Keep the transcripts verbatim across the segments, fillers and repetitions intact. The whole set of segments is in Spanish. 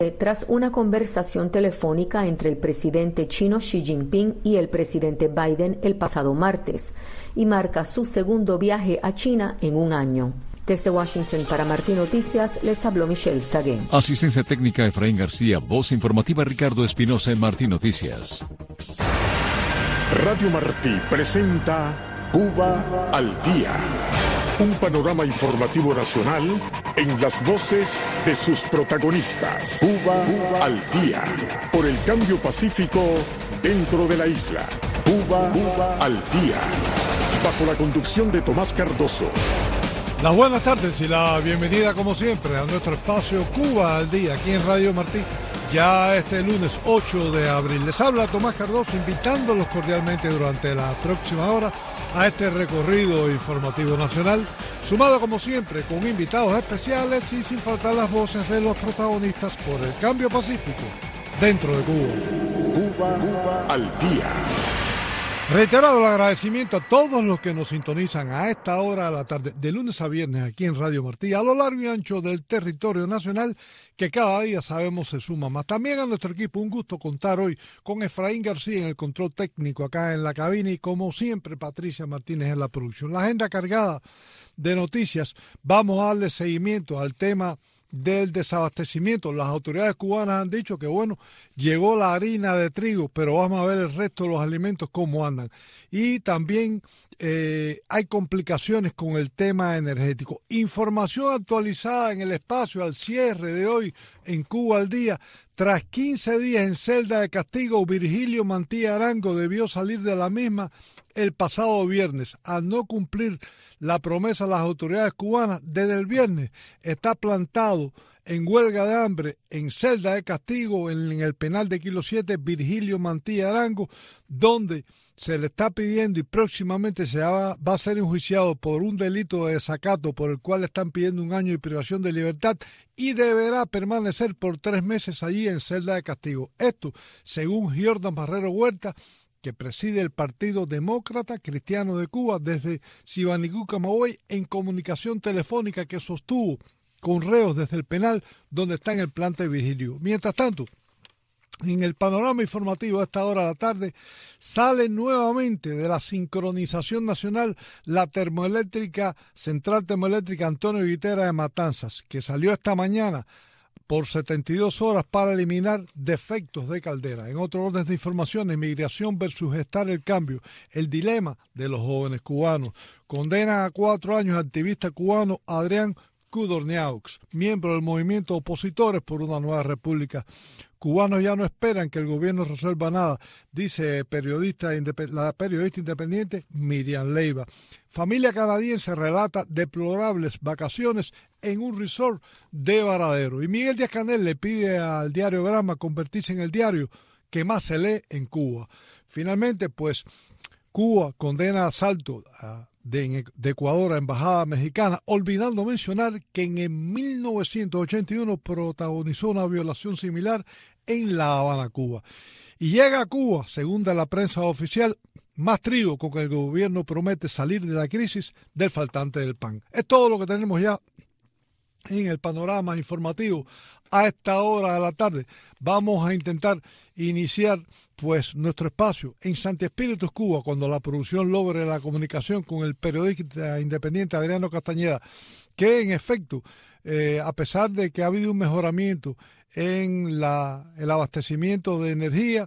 tras una conversación telefónica entre el presidente chino Xi Jinping y el presidente Biden el pasado martes, y marca su segundo viaje a China en un año. Desde Washington para Martí Noticias, les habló Michelle Sagué. Asistencia técnica Efraín García, voz informativa Ricardo Espinosa en Martí Noticias. Radio Martí presenta Cuba al Día. Un panorama informativo nacional en las voces de sus protagonistas. Cuba, Cuba al Día. Por el cambio pacífico dentro de la isla. Cuba, Cuba al Día. Bajo la conducción de Tomás Cardoso. Las buenas tardes y la bienvenida como siempre a nuestro espacio Cuba al Día, aquí en Radio Martí. Ya este lunes ocho de abril. Les habla Tomás Cardoso, invitándolos cordialmente durante la próxima hora a este recorrido informativo nacional, sumado como siempre con invitados especiales y sin faltar las voces de los protagonistas por el cambio pacífico dentro de Cuba. Cuba, Cuba al Día. Reiterado el agradecimiento a todos los que nos sintonizan a esta hora de la tarde, de lunes a viernes aquí en Radio Martí, a lo largo y ancho del territorio nacional, que cada día sabemos se suma más. También a nuestro equipo, un gusto contar hoy con Efraín García en el control técnico acá en la cabina y como siempre Patricia Martínez en la producción. La agenda cargada de noticias, vamos a darle seguimiento al tema del desabastecimiento. Las autoridades cubanas han dicho que bueno, llegó la harina de trigo, pero vamos a ver el resto de los alimentos cómo andan. Y también eh, hay complicaciones con el tema energético. Información actualizada en el espacio al cierre de hoy en Cuba al Día. Tras quince días en celda de castigo, Virgilio Mantilla Arango debió salir de la misma el pasado viernes. Al no cumplir la promesa de las autoridades cubanas, desde el viernes está plantado en huelga de hambre, en celda de castigo, en, en el penal de Kilo siete, Virgilio Mantilla Arango, donde se le está pidiendo y próximamente se va, va a ser enjuiciado por un delito de desacato por el cual le están pidiendo un año de privación de libertad y deberá permanecer por tres meses allí en celda de castigo. Esto, según Jordan Barrero Huerta, que preside el Partido Demócrata Cristiano de Cuba desde Sibanicú, Camagüey, en comunicación telefónica que sostuvo con reos desde el penal donde está en el plante Virgilio. Mientras tanto, en el panorama informativo a esta hora de la tarde, sale nuevamente de la sincronización nacional la termoeléctrica, central termoeléctrica Antonio Guitera de Matanzas, que salió esta mañana por setenta y dos horas para eliminar defectos de caldera. En otro orden de informaciones, migración versus gestar el cambio, el dilema de los jóvenes cubanos. Condenan a cuatro años al activista cubano Adrián Cudorniaux, miembro del movimiento Opositores por una Nueva República. Cubanos ya no esperan que el gobierno resuelva nada, dice periodista, la periodista independiente Miriam Leiva. Familia canadiense relata deplorables vacaciones en un resort de Varadero. Y Miguel Díaz-Canel le pide al diario Gramma convertirse en el diario que más se lee en Cuba. Finalmente, pues, Cuba condena asalto a De, de Ecuador a embajada mexicana, olvidando mencionar que en mil novecientos ochenta y uno protagonizó una violación similar en La Habana, Cuba. Y llega a Cuba, según de la prensa oficial, más trigo con que el gobierno promete salir de la crisis del faltante del pan. Es todo lo que tenemos ya en el panorama informativo a esta hora de la tarde. Vamos a intentar iniciar pues nuestro espacio en Santi Espíritus, Cuba, cuando la producción logre la comunicación con el periodista independiente Adriano Castañeda, que en efecto, eh, a pesar de que ha habido un mejoramiento en la, el abastecimiento de energía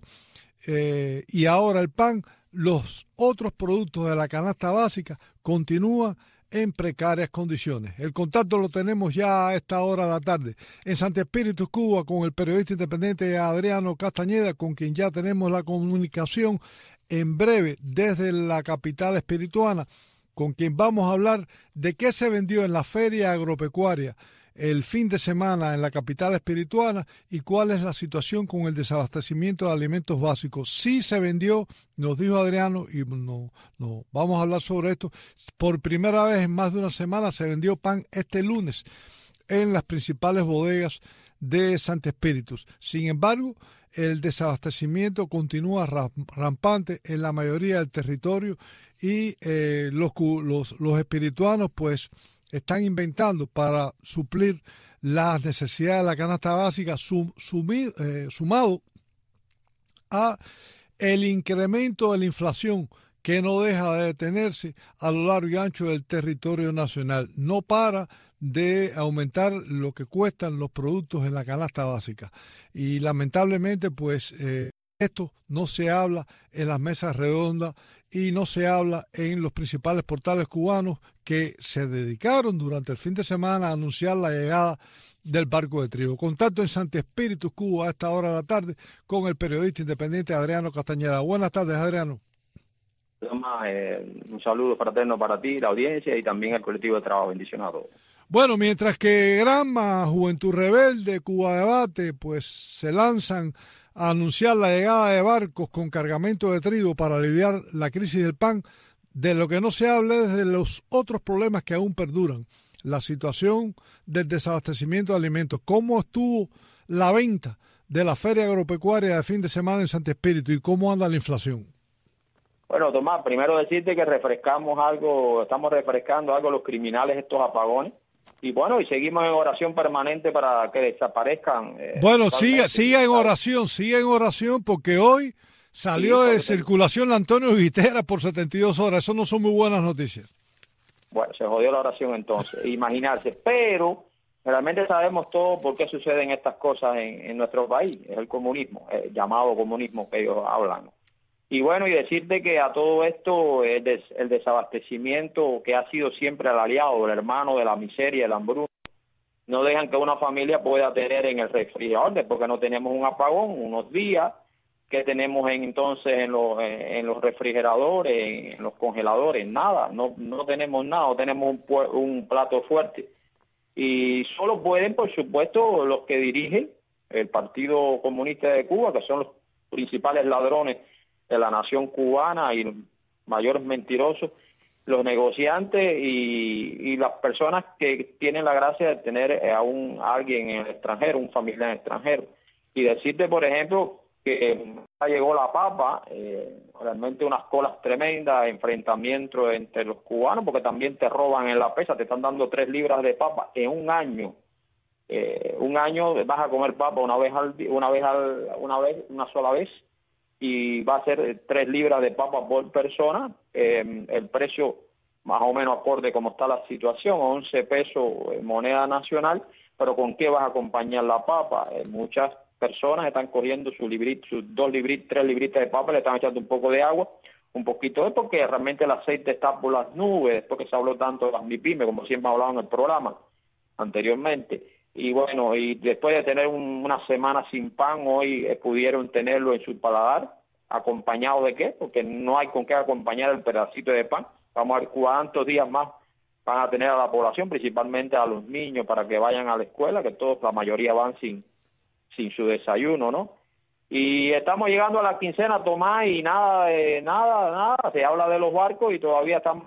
eh, y ahora el pan, los otros productos de la canasta básica continúan en precarias condiciones. El contacto lo tenemos ya a esta hora de la tarde en Santi Espíritus, Cuba, con el periodista independiente Adriano Castañeda, con quien ya tenemos la comunicación en breve desde la capital espirituana, con quien vamos a hablar de qué se vendió en la feria agropecuaria el fin de semana en la capital espirituana y cuál es la situación con el desabastecimiento de alimentos básicos. Sí se vendió, nos dijo Adriano, y no, no, vamos a hablar sobre esto, por primera vez en más de una semana se vendió pan este lunes en las principales bodegas de Santi Espíritus. Sin embargo, el desabastecimiento continúa rampante en la mayoría del territorio y eh, los, los, los espirituanos pues están inventando para suplir las necesidades de la canasta básica, sum, sumi, eh, sumado a el incremento de la inflación que no deja de detenerse a lo largo y ancho del territorio nacional. No para de aumentar lo que cuestan los productos en la canasta básica. Y lamentablemente, pues, eh, esto no se habla en las mesas redondas y no se habla en los principales portales cubanos que se dedicaron durante el fin de semana a anunciar la llegada del barco de trigo. Contacto en Santi Espíritu, Cuba, a esta hora de la tarde, con el periodista independiente Adriano Castañeda. Buenas tardes, Adriano. Eh, un saludo fraterno para ti, la audiencia y también al colectivo de trabajo. Bendiciones a todos. Bueno, mientras que Granma, Juventud Rebelde, Cuba Debate, pues se lanzan a anunciar la llegada de barcos con cargamento de trigo para aliviar la crisis del pan, de lo que no se habla es de los otros problemas que aún perduran. La situación del desabastecimiento de alimentos. ¿Cómo estuvo la venta de la feria agropecuaria de fin de semana en Santi Espíritu y cómo anda la inflación? Bueno, Tomás, primero decirte que refrescamos algo, estamos refrescando algo los criminales, estos apagones. Y bueno, y seguimos en oración permanente para que desaparezcan. Eh, bueno, siga, siga en oración, siga en oración, porque hoy salió sí, de circulación la Antonio Guitera por setenta y dos horas. Eso no son muy buenas noticias. Bueno, se jodió la oración entonces, imaginarse. Pero realmente sabemos todo por qué suceden estas cosas en, en nuestro país. Es el comunismo, el llamado comunismo que ellos hablan. Y bueno, y decirte que a todo esto, el, des, el desabastecimiento que ha sido siempre el aliado, el hermano de la miseria, el hambruna, no dejan que una familia pueda tener en el refrigerador, porque no tenemos un apagón, unos días que tenemos en, entonces en los, en los refrigeradores, en los congeladores, nada, no, no tenemos nada, no tenemos un, un plato fuerte. Y solo pueden, por supuesto, los que dirigen el Partido Comunista de Cuba, que son los principales ladrones de la nación cubana y los mayores mentirosos, los negociantes y, y las personas que tienen la gracia de tener a, un, a alguien en el extranjero, un familiar en el extranjero. Y decirte, por ejemplo, que eh, llegó la papa, eh, realmente unas colas tremendas, enfrentamientos entre los cubanos, porque también te roban en la pesa, te están dando tres libras de papa en un año. Eh, un año vas a comer papa una vez al una vez al, una vez una sola vez y va a ser tres libras de papa por persona. Eh, el precio más o menos acorde como está la situación, once pesos en moneda nacional, pero ¿con qué vas a acompañar la papa? Eh, muchas personas están cogiendo su librito, sus dos libritos, tres libritas de papa, le están echando un poco de agua, un poquito de, porque realmente el aceite está por las nubes, después que se habló tanto de las MIPYME, como siempre hablado en el programa anteriormente. Y bueno, y después de tener un, una semana sin pan, hoy eh, pudieron tenerlo en su paladar, ¿acompañado de qué? Porque no hay con qué acompañar el pedacito de pan. Vamos a ver cuántos días más van a tener a la población, principalmente a los niños, para que vayan a la escuela, que todos, la mayoría van sin, sin su desayuno, ¿no? Y estamos llegando a la quincena, Tomás, y nada, eh, nada, nada, se habla de los barcos y todavía estamos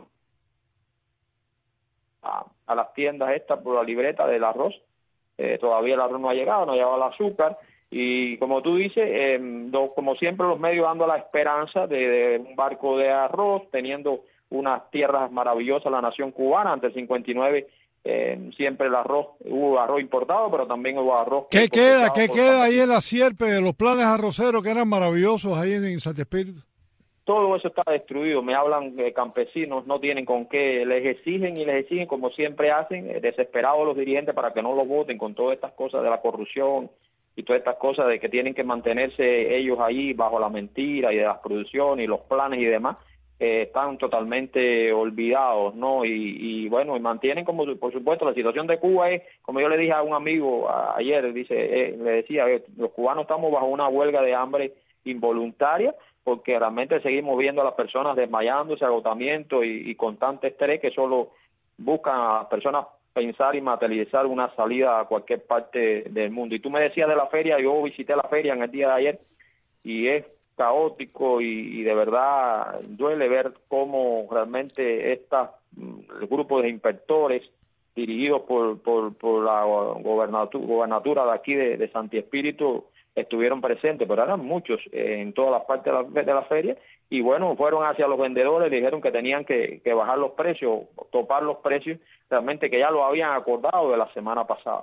a, a las tiendas estas por la libreta del arroz. Eh, todavía el arroz no ha llegado, no ha llegado el azúcar, y como tú dices, eh, do, como siempre los medios dando la esperanza de, de un barco de arroz, teniendo unas tierras maravillosas la nación cubana. Ante el cincuenta y nueve eh, siempre el arroz, hubo arroz importado, pero también hubo arroz. ¿Qué queda, qué queda ahí en la sierpe de los planes arroceros que eran maravillosos ahí en, en Santi Espíritu? Todo eso está destruido. Me hablan de campesinos, no tienen con qué, les exigen y les exigen como siempre hacen, eh, desesperados los dirigentes para que no los voten con todas estas cosas de la corrupción y todas estas cosas de que tienen que mantenerse ellos ahí bajo la mentira y de las producciones y los planes y demás, eh, están totalmente olvidados, ¿no? Y, y bueno, y mantienen como, por supuesto, la situación de Cuba es, como yo le dije a un amigo a, ayer, dice, eh, le decía, eh, los cubanos estamos bajo una huelga de hambre involuntaria, porque realmente seguimos viendo a las personas desmayándose, agotamiento y, y constante estrés que solo buscan a las personas pensar y materializar una salida a cualquier parte del mundo. Y tú me decías de la feria, yo visité la feria en el día de ayer y es caótico y, y de verdad duele ver cómo realmente estos grupos de inspectores dirigidos por, por, por la gobernatura, gobernatura de aquí de, de Santi Espíritu estuvieron presentes, pero eran muchos eh, en todas las partes de la, de la feria, y bueno, fueron hacia los vendedores, le dijeron que tenían que, que bajar los precios, topar los precios, realmente que ya lo habían acordado de la semana pasada.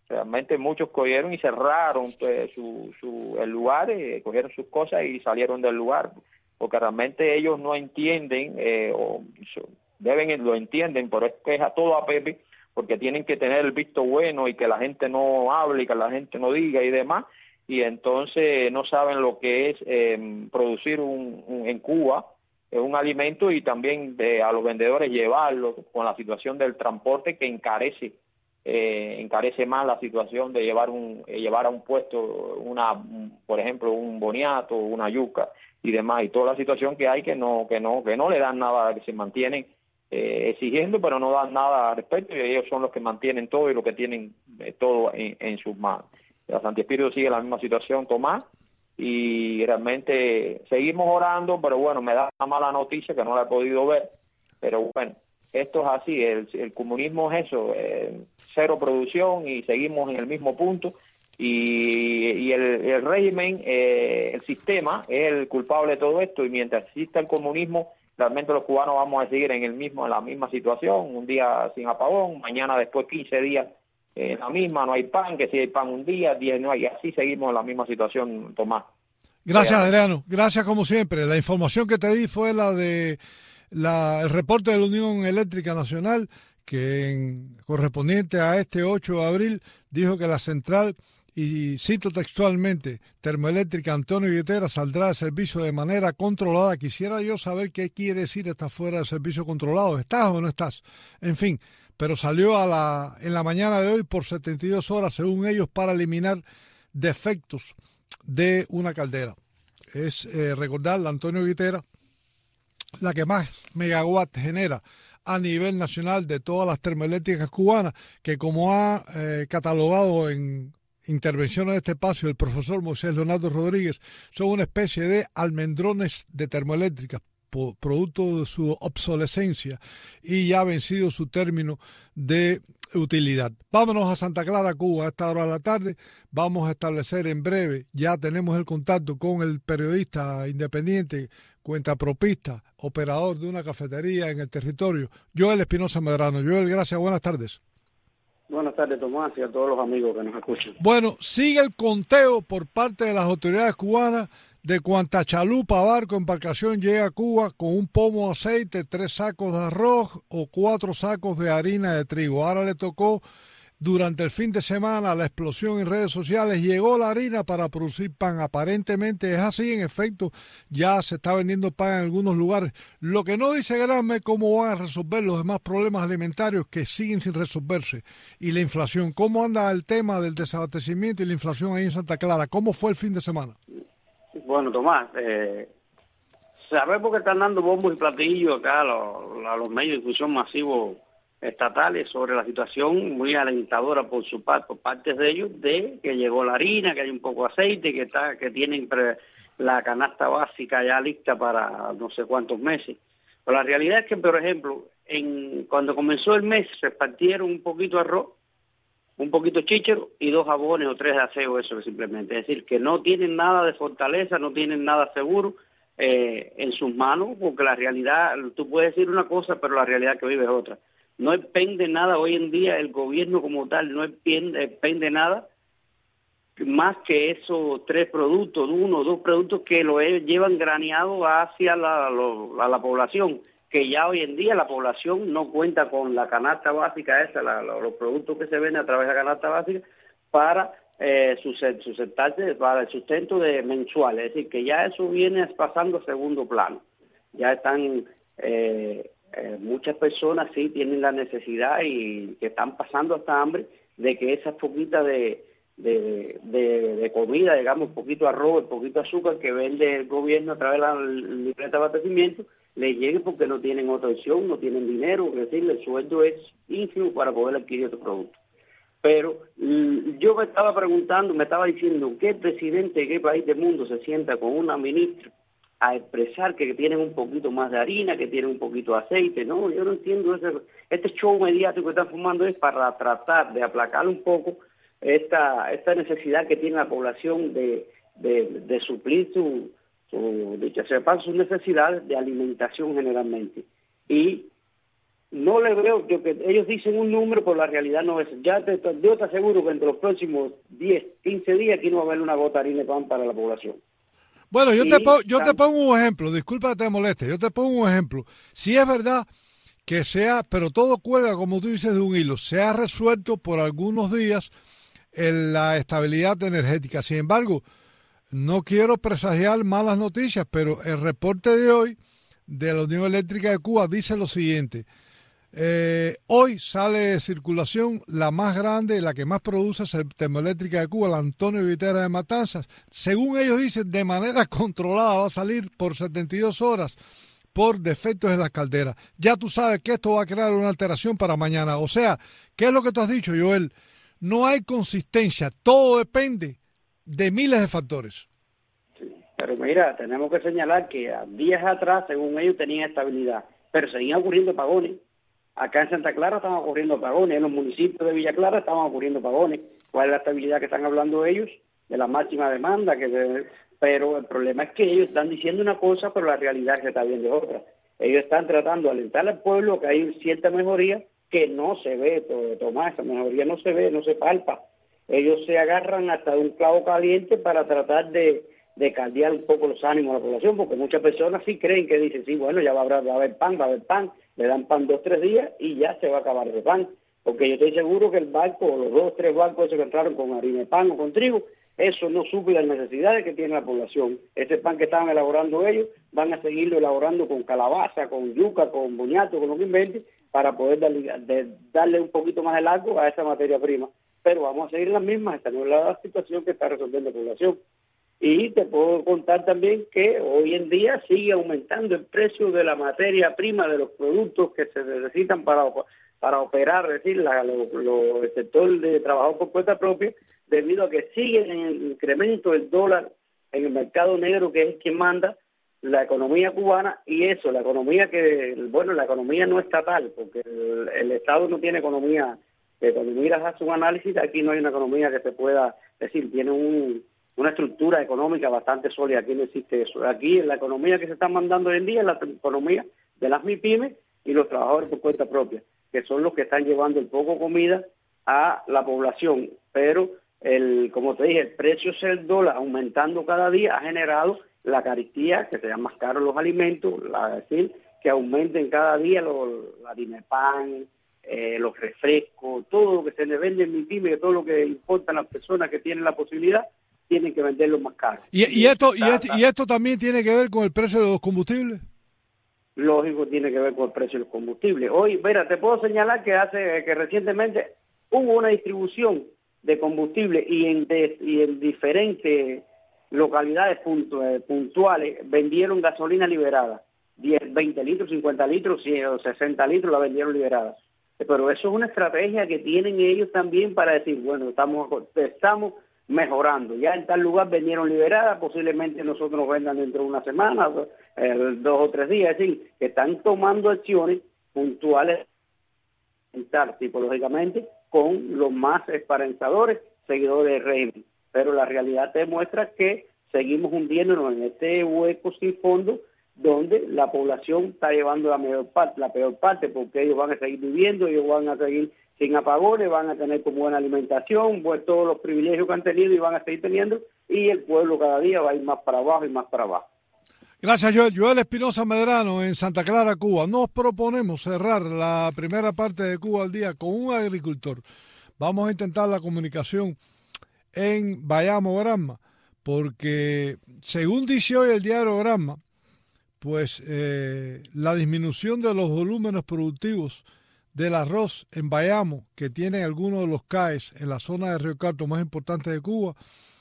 Realmente muchos cogieron y cerraron eh, su, su, el lugar, eh, cogieron sus cosas y salieron del lugar, porque realmente ellos no entienden, eh, o deben, lo entienden, pero es que es a todo a Pepe, porque tienen que tener el visto bueno y que la gente no hable y que la gente no diga y demás, y entonces no saben lo que es eh, producir un, un, en Cuba eh, un alimento y también de, a los vendedores llevarlo con la situación del transporte que encarece eh, encarece más la situación de llevar un eh, llevar a un puesto una un, por ejemplo un boniato, una yuca y demás, y toda la situación que hay que no que no que no le dan nada, que se mantienen eh, exigiendo pero no dan nada al respecto, y ellos son los que mantienen todo y lo que tienen eh, todo en, en sus manos. La Santi Espíritu sigue la misma situación, Tomás, y realmente seguimos orando, pero bueno, me da una mala noticia que no la he podido ver, pero bueno, esto es así, el, el comunismo es eso, eh, cero producción y seguimos en el mismo punto, y, y el, el régimen, eh, el sistema es el culpable de todo esto, y mientras exista el comunismo, realmente los cubanos vamos a seguir en el mismo en la misma situación, un día sin apagón, mañana después quince días en la misma, no hay pan, que si hay pan un día, diez no hay, y así seguimos en la misma situación, Tomás. Gracias, Adriano, gracias como siempre. La información que te di fue la de la, el reporte de la Unión Eléctrica Nacional, que en, correspondiente a este ocho de abril dijo que la central, y cito textualmente, termoeléctrica Antonio Guitera saldrá de servicio de manera controlada. Quisiera yo saber qué quiere decir está fuera de servicio controlado. ¿Estás o no estás? En fin, pero salió a la, en la mañana de hoy por setenta y dos horas, según ellos, para eliminar defectos de una caldera. Es eh, recordar, la Antonio Guitera, la que más megawatts genera a nivel nacional de todas las termoeléctricas cubanas, que como ha eh, catalogado en intervenciones de este espacio el profesor Moisés Leonardo Rodríguez, son una especie de almendrones de termoeléctricas, producto de su obsolescencia y ya ha vencido su término de utilidad. Vámonos a Santa Clara, Cuba, a esta hora de la tarde. Vamos a establecer en breve, ya tenemos el contacto con el periodista independiente, cuentapropista, operador de una cafetería en el territorio, Joel Espinosa Medrano. Joel, gracias, buenas tardes. Buenas tardes, Tomás, y a todos los amigos que nos escuchan. Bueno, sigue el conteo por parte de las autoridades cubanas de cuánta chalupa, barco, embarcación llega a Cuba con un pomo de aceite, tres sacos de arroz o cuatro sacos de harina de trigo. Ahora le tocó, durante el fin de semana, la explosión en redes sociales, llegó la harina para producir pan. Aparentemente es así, en efecto, ya se está vendiendo pan en algunos lugares. Lo que no dice Granma es cómo van a resolver los demás problemas alimentarios que siguen sin resolverse. Y la inflación, ¿cómo anda el tema del desabastecimiento y la inflación ahí en Santa Clara? ¿Cómo fue el fin de semana? Bueno, Tomás, eh, sabemos que están dando bombos y platillos acá a los, a los medios de difusión masivos estatales sobre la situación muy alentadora por su parte, por parte de ellos, de que llegó la harina, que hay un poco de aceite, que está, que tienen pre, la canasta básica ya lista para no sé cuántos meses. Pero la realidad es que, por ejemplo, en cuando comenzó el mes repartieron un poquito de arroz, un poquito de chícharo y dos jabones o tres de aseo, eso simplemente. Es decir, que no tienen nada de fortaleza, no tienen nada seguro eh, en sus manos, porque la realidad, tú puedes decir una cosa, pero la realidad que vive es otra. No depende nada hoy en día, el gobierno como tal no depende nada más que esos tres productos, uno o dos productos que lo llevan graneado hacia la, lo, a la población, que ya hoy en día la población no cuenta con la canasta básica esa, la, los productos que se venden a través de la canasta básica para eh, sustentarse, para el sustento de mensual, es decir, que ya eso viene pasando a segundo plano. Ya están, eh, eh, muchas personas sí tienen la necesidad y que están pasando hasta hambre de que esas poquitas de, de, de, de comida, digamos, poquito arroz, poquito azúcar que vende el gobierno a través de la libreta de abastecimiento, les llegue porque no tienen otra opción, no tienen dinero, es decir, el sueldo es ínfimo para poder adquirir otro producto. Pero yo me estaba preguntando, me estaba diciendo, ¿qué presidente de qué país del mundo se sienta con una ministra a expresar que tienen un poquito más de harina, que tienen un poquito de aceite? No, yo no entiendo ese, este show mediático que están formando es para tratar de aplacar un poco esta esta necesidad que tiene la población de, de, de suplir su su, dicho sea paso, sus necesidades de alimentación generalmente. Y no le veo, yo, que ellos dicen un número, pero la realidad no es. Ya te, yo te aseguro que entre los próximos diez, quince días aquí no va a haber una gota de harina de pan para la población. Bueno, yo, y, te, pongo, yo te pongo un ejemplo, disculpa que te moleste, yo te pongo un ejemplo. Si es verdad que sea, pero todo cuelga, como tú dices, de un hilo, se ha resuelto por algunos días en la estabilidad energética. Sin embargo, no quiero presagiar malas noticias, pero el reporte de hoy de la Unión Eléctrica de Cuba dice lo siguiente. Eh, hoy sale de circulación la más grande, la que más produce es la termoeléctrica de Cuba, la Antonio Vitera de Matanzas. Según ellos dicen, de manera controlada va a salir por setenta y dos horas por defectos en las calderas. Ya tú sabes que esto va a crear una alteración para mañana. O sea, ¿qué es lo que tú has dicho, Joel? No hay consistencia, todo depende de miles de factores. Sí, pero mira, tenemos que señalar que a días atrás, según ellos, tenían estabilidad, pero seguían ocurriendo apagones. Acá en Santa Clara estaban ocurriendo apagones, en los municipios de Villa Clara estaban ocurriendo apagones. ¿Cuál es la estabilidad que están hablando ellos? De la máxima demanda, que de... pero el problema es que ellos están diciendo una cosa, pero la realidad es que está viendo otra. Ellos están tratando de alentar al pueblo que hay cierta mejoría que no se ve, Tomás, esa mejoría no se ve, no se palpa. Ellos se agarran hasta de un clavo caliente para tratar de, de caldear un poco los ánimos de la población, porque muchas personas sí creen que dicen, sí, bueno, ya va a haber, va a haber pan, va a haber pan, le dan pan dos, tres días y ya se va a acabar de pan, porque yo estoy seguro que el barco, o los dos, tres barcos que entraron con harina de pan o con trigo, eso no suple las necesidades que tiene la población. Ese pan que estaban elaborando ellos, van a seguirlo elaborando con calabaza, con yuca, con boñato, con lo que inventen, para poder darle, de, darle un poquito más de largo a esa materia prima. Pero vamos a seguir las mismas, esta no es la situación que está resolviendo la población. Y te puedo contar también que hoy en día sigue aumentando el precio de la materia prima, de los productos que se necesitan para, para operar, es decir, la, lo, lo, el sector de trabajo por cuenta propia, debido a que sigue en el incremento del dólar en el mercado negro, que es quien manda la economía cubana, y eso, la economía que, bueno, la economía no estatal, porque el, el Estado no tiene economía, que cuando miras a su análisis, aquí no hay una economía que se pueda decir, tiene un, una estructura económica bastante sólida, aquí no existe eso. Aquí la economía que se está mandando hoy en día es la economía de las MIPYMES y los trabajadores por cuenta propia, que son los que están llevando el poco comida a la población, pero el, como te dije, el precio del dólar aumentando cada día ha generado la carestía, que sean más caros los alimentos, la, es decir, que aumenten cada día lo, la harina de pan, eh, los refrescos, todo lo que se le vende en MIPYME, todo lo que importan las personas que tienen la posibilidad, tienen que venderlo más caro. ¿Y, y, esto, y, esto, ¿Y esto también tiene que ver con el precio de los combustibles? Lógico, tiene que ver con el precio de los combustibles. Hoy, mira, te puedo señalar que hace que recientemente hubo una distribución de combustible y en, de, y en diferentes localidades puntuales vendieron gasolina liberada, diez, veinte litros, cincuenta litros, sesenta litros la vendieron liberada. Pero eso es una estrategia que tienen ellos también para decir, bueno, estamos estamos mejorando. Ya en tal lugar vendieron liberada, posiblemente nosotros nos vendan dentro de una semana, eh, dos o tres días, es decir, que están tomando acciones puntuales, tipológicamente, con los más esperanzadores seguidores del régimen. Pero la realidad te demuestra que seguimos hundiéndonos en este hueco sin fondo, donde la población está llevando la mayor parte, la peor parte, porque ellos van a seguir viviendo, ellos van a seguir sin apagones, van a tener como buena alimentación, pues, todos los privilegios que han tenido y van a seguir teniendo, y el pueblo cada día va a ir más para abajo y más para abajo. Gracias, Joel. Joel Espinosa Medrano, en Santa Clara, Cuba. Nos proponemos cerrar la primera parte de Cuba al día con un agricultor. Vamos a intentar la comunicación en Bayamo, Granma, porque según dice hoy el diario Granma, pues eh, la disminución de los volúmenes productivos del arroz en Bayamo, que tienen algunos de los C A E S en la zona de Río Carto más importante de Cuba,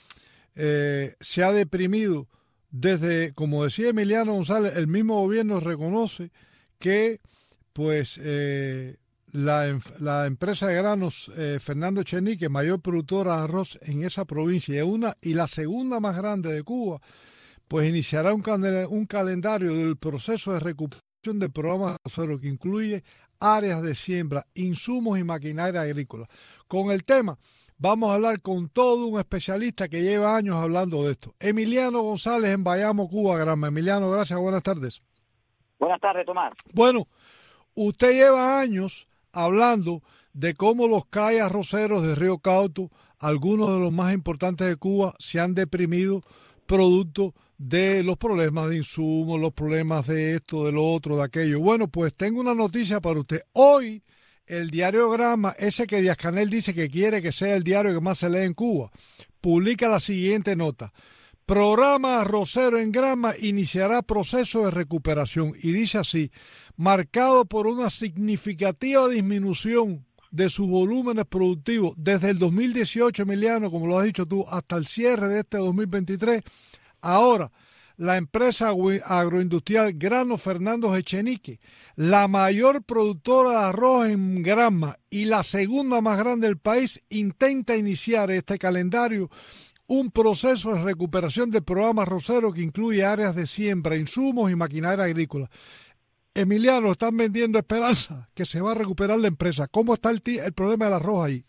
eh, se ha deprimido desde, como decía Emiliano González, el mismo gobierno reconoce que pues eh, la, la empresa de granos eh, Fernando Echenique, mayor productora de arroz en esa provincia y, una, y la segunda más grande de Cuba, pues iniciará un, un calendario del proceso de recuperación del programa arrocero que incluye áreas de siembra, insumos y maquinaria agrícola. Con el tema vamos a hablar con todo un especialista que lleva años hablando de esto. Emiliano González en Bayamo, Cuba, Granma. Emiliano, gracias, buenas tardes. Buenas tardes, Tomás. Bueno, Usted lleva años hablando de cómo los calles arroceros de Río Cauto, algunos de los más importantes de Cuba, se han deprimido producto de los problemas de insumos, los problemas de esto, de lo otro, de aquello. Bueno, pues tengo una noticia para usted. Hoy, el diario Granma, ese que Díaz-Canel dice que quiere que sea el diario que más se lee en Cuba, publica la siguiente nota. Programa arrocero en Granma iniciará proceso de recuperación. Y dice así, marcado por una significativa disminución de sus volúmenes productivos desde el dos mil dieciocho, Emiliano, como lo has dicho tú, hasta el cierre de este dos mil veintitrés. Ahora, la empresa agroindustrial Grano Fernando Echenique, la mayor productora de arroz en Granma y la segunda más grande del país, intenta iniciar este calendario un proceso de recuperación del programa arrocero que incluye áreas de siembra, insumos y maquinaria agrícola. Emiliano, están vendiendo esperanza que se va a recuperar la empresa. ¿Cómo está el, el problema del arroz ahí?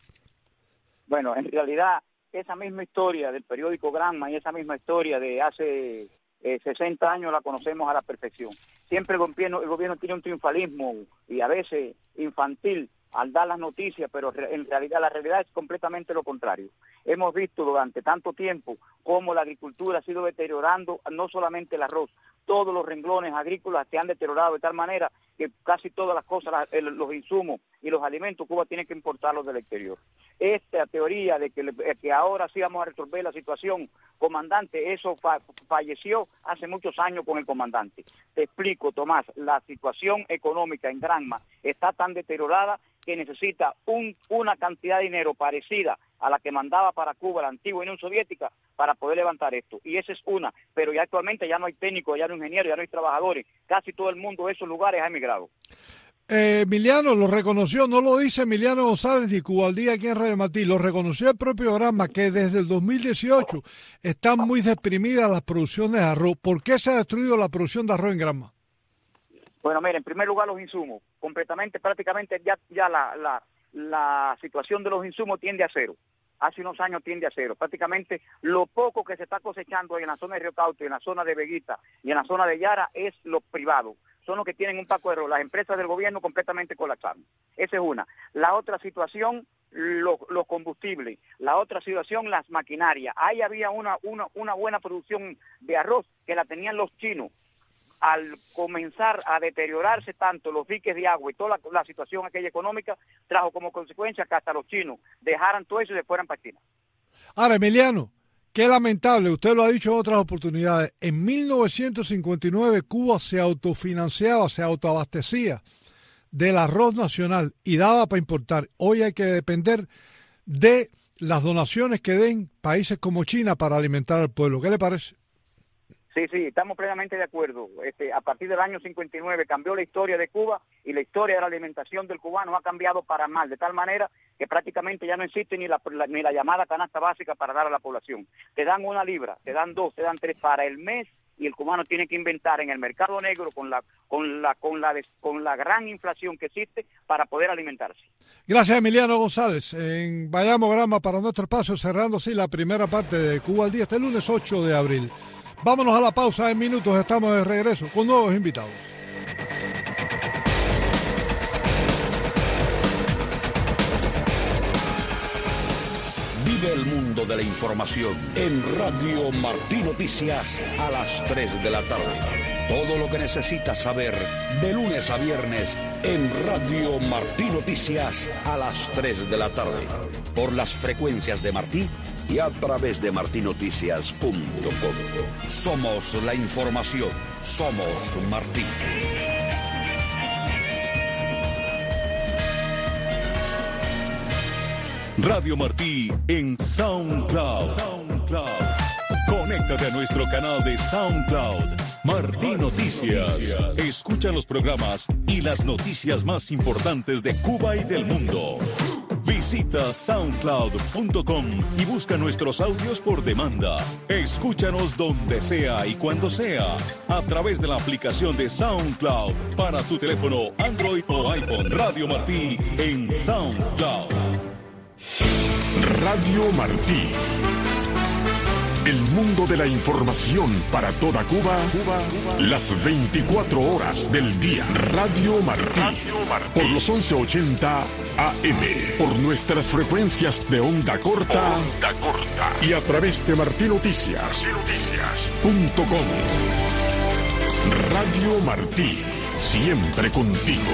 Bueno, en realidad, esa misma historia del periódico Granma y esa misma historia de hace eh, sesenta años la conocemos a la perfección. Siempre el gobierno, el gobierno tiene un triunfalismo y a veces infantil al dar las noticias, pero en realidad la realidad es completamente lo contrario. Hemos visto durante tanto tiempo cómo la agricultura ha sido deteriorando no solamente el arroz, todos los renglones agrícolas se han deteriorado de tal manera que casi todas las cosas, los insumos y los alimentos, Cuba tiene que importarlos del exterior. Esta teoría de que, que ahora sí vamos a resolver la situación, comandante, eso fa, falleció hace muchos años con el comandante. Te explico, Tomás, la situación económica en Granma está tan deteriorada que necesita un, una cantidad de dinero parecida a la que mandaba para Cuba la antigua Unión Soviética para poder levantar esto. Y esa es una, pero ya actualmente ya no hay técnicos, ya no hay ingenieros, ya no hay trabajadores. Casi todo el mundo de esos lugares ha emigrado. Eh, Emiliano lo reconoció, no lo dice Emiliano González de Cuba al Día aquí en Radio Martí, lo reconoció el propio Granma que desde el dos mil dieciocho están muy deprimidas las producciones de arroz. ¿Por qué se ha destruido la producción de arroz en Granma? Bueno, mire, en primer lugar los insumos, completamente, prácticamente ya, ya la, la, la situación de los insumos tiende a cero. Hace unos años tiende a cero. Prácticamente lo poco que se está cosechando en la zona de Río Cauto, en la zona de Veguita y en la zona de Yara es los privados. Son los que tienen un paco de arroz. Las empresas del gobierno completamente colapsaron. Esa es una. La otra situación, los lo combustibles. La otra situación, las maquinarias. Ahí había una, una, una buena producción de arroz que la tenían los chinos. Al comenzar a deteriorarse tanto los diques de agua y toda la, la situación aquella económica, trajo como consecuencia que hasta los chinos dejaran todo eso y se fueran para China. Ahora, Emiliano, qué lamentable, usted lo ha dicho en otras oportunidades, en mil novecientos cincuenta y nueve Cuba se autofinanciaba, se autoabastecía del arroz nacional y daba para importar. Hoy hay que depender de las donaciones que den países como China para alimentar al pueblo. ¿Qué le parece? Sí, sí, estamos plenamente de acuerdo. Este, a partir del año cincuenta y nueve cambió la historia de Cuba y la historia de la alimentación del cubano ha cambiado para mal, de tal manera que prácticamente ya no existe ni la, la, ni la llamada canasta básica para dar a la población. Te dan una libra, te dan dos, te dan tres para el mes y el cubano tiene que inventar en el mercado negro con la con la con la con la gran inflación que existe para poder alimentarse. Gracias, Emiliano González. En Vayamos Granma para nuestro espacio, cerrando así la primera parte de Cuba al Día este lunes ocho de abril. Vámonos a la pausa en minutos, estamos de regreso con nuevos invitados. Vive el mundo de la información en Radio Martí Noticias a las tres de la tarde. Todo lo que necesitas saber de lunes a viernes en Radio Martí Noticias a las tres de la tarde. Por las frecuencias de Martí y a través de marti noticias punto com. Somos la información. Somos Martí. Radio Martí en SoundCloud. SoundCloud. Conéctate a nuestro canal de SoundCloud. Martí Noticias. Escucha los programas y las noticias más importantes de Cuba y del mundo. Visita soundcloud punto com y busca nuestros audios por demanda. Escúchanos donde sea y cuando sea a través de la aplicación de SoundCloud para tu teléfono Android o iPhone. Radio Martí en SoundCloud. Radio Martí. El mundo de la información para toda Cuba, Cuba, Cuba. Las veinticuatro horas del día. Radio Martí. Radio Martí. Por los once ochenta A M. Por nuestras frecuencias de onda corta. Onda corta. Y a través de martí noticias punto com. Radio Martí. Siempre contigo.